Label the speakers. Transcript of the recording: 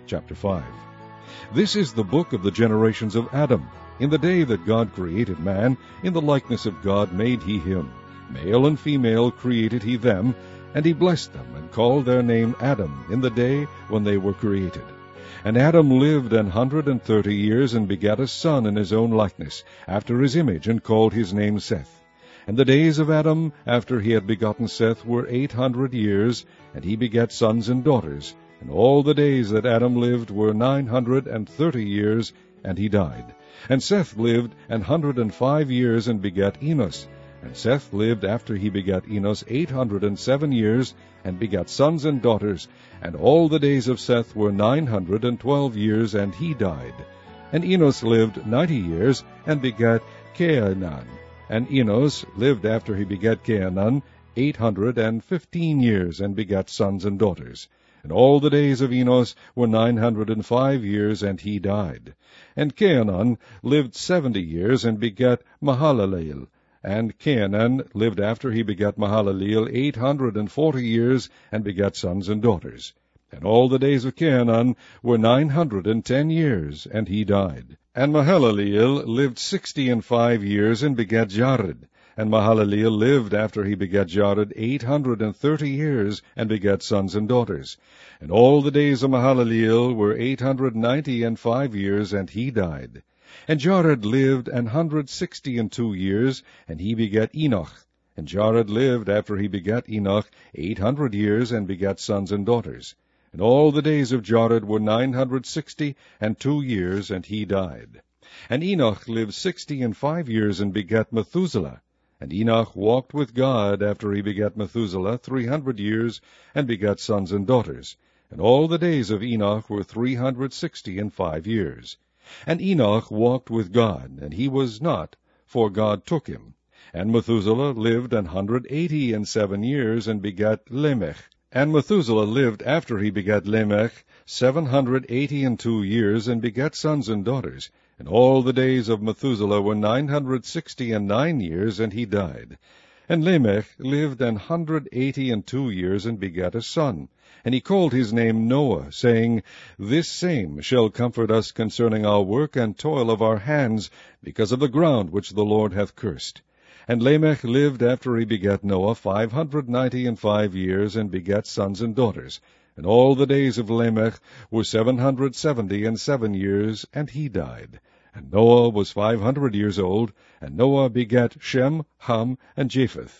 Speaker 1: Chapter 5. This is the book of the generations of Adam. In the day that God created man, in the likeness of God made he him. Male and female created he them, and he blessed them, and called their name Adam in the day when they were created. And Adam lived 130 years, and begat a son in his own likeness, after his image, and called his name Seth. And the days of Adam, after he had begotten Seth, were 800 years, and he begat sons and daughters. And all the days that Adam lived were 930 years, and he died. And Seth lived 105 years, and begat Enos. And Seth lived after he begat Enos 807 years, and begat sons and daughters. And all the days of Seth were 912 years, and he died. And Enos lived 90 years, and begat Cainan. And Enos lived after he begat Cainan 815 years, and begat sons and daughters. And all the days of Enos were 905 years, and he died. And Cainan lived 70 years, and begat Mahalaleel. And Cainan lived after he begat Mahalaleel 840 years, and begat sons and daughters. And all the days of Cainan were 910 years, and he died. And Mahalaleel lived 65 years, and begat Jared. And Mahalaleel lived after he begat Jared 830 years, and begat sons and daughters. And all the days of Mahalaleel were 895 years, and he died. And Jared lived 162 years, and he begat Enoch. And Jared lived after he begat Enoch 800 years, and begat sons and daughters. And all the days of Jared were 962 years, and he died. And Enoch lived 65 years, and begat Methuselah. And Enoch walked with God after he begat Methuselah 300 years, and begat sons and daughters. And all the days of Enoch were 365 years. And Enoch walked with God, and he was not, for God took him. And Methuselah lived 187 years, and begat Lamech. And Methuselah lived after he begat Lamech 782 years, and begat sons and daughters. And all the days of Methuselah were 969 years, and he died. And Lamech lived 182 years, and begat a son. And he called his name Noah, saying, This same shall comfort us concerning our work and toil of our hands, because of the ground which the Lord hath cursed. And Lamech lived after he begat Noah 595 years, and begat sons and daughters. And all the days of Lamech were 777 years, and he died. And Noah was 500 years old, and Noah begat Shem, Ham, and Japheth.